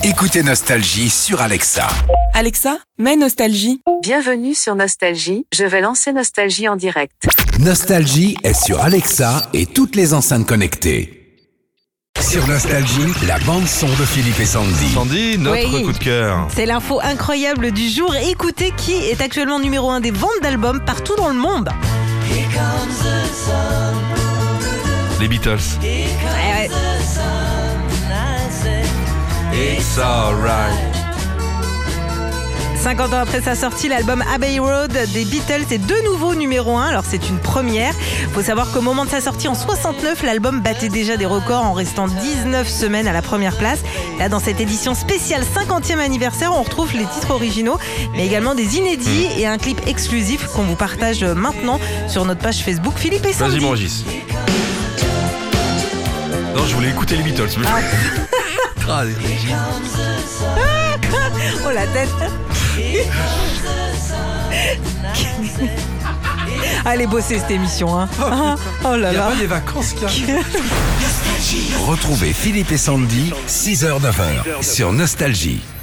Écoutez Nostalgie sur Alexa. Alexa, mets Nostalgie. Bienvenue sur Nostalgie, je vais lancer Nostalgie en direct. Nostalgie est sur Alexa et toutes les enceintes connectées. Sur Nostalgie, la bande-son de Philippe et Sandy. Sandy, notre Oui. coup de cœur. C'est l'info incroyable du jour. Écoutez qui est actuellement numéro 1 des ventes d'albums partout dans le monde. Les Beatles. Ouais. It's alright. 50 ans après sa sortie, l'album Abbey Road des Beatles est de nouveau numéro 1. Alors c'est une première. Faut savoir qu'au moment de sa sortie en 69, l'album battait déjà des records en restant 19 semaines à la première place. Là, dans cette édition spéciale 50e anniversaire, on retrouve les titres originaux, mais également des inédits et un clip exclusif qu'on vous partage maintenant sur notre page Facebook Philippe et Sandy. Vas-y, mon Régis. Non, je voulais écouter les Beatles. Mais... Ah, Oh la tête. Allez bosser cette émission, hein. Oh là là. des vacances là. Retrouvez Philippe et Sandy, 6h-9h, sur Nostalgie.